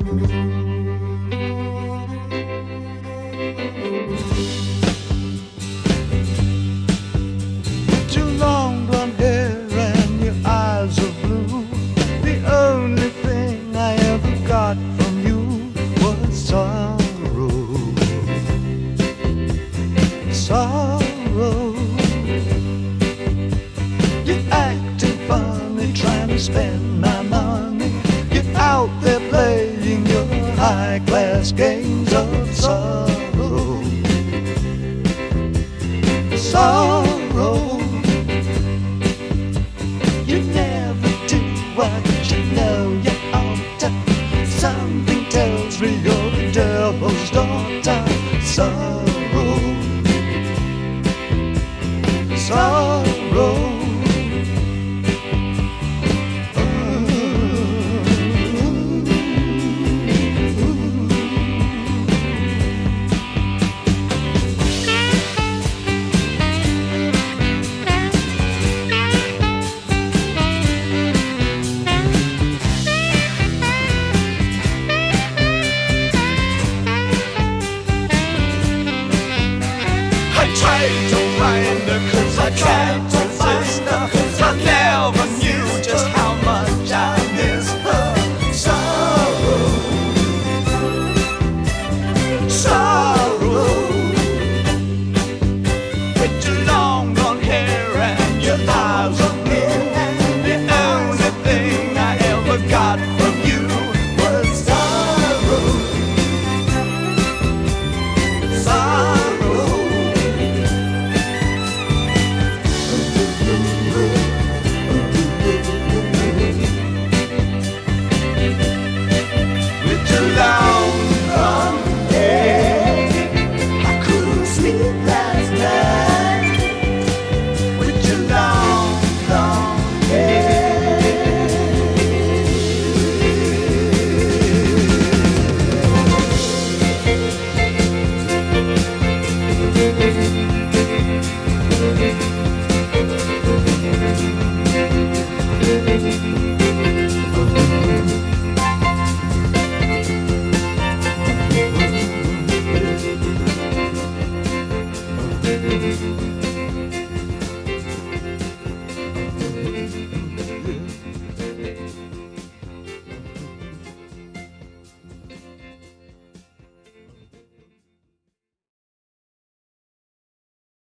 Too long blonde hair and your eyes are blue. The only thing I ever got from you was sorrow. Sorrow. You're acting funny, trying to spend my money. You're out there playing your high-class games of sorrow.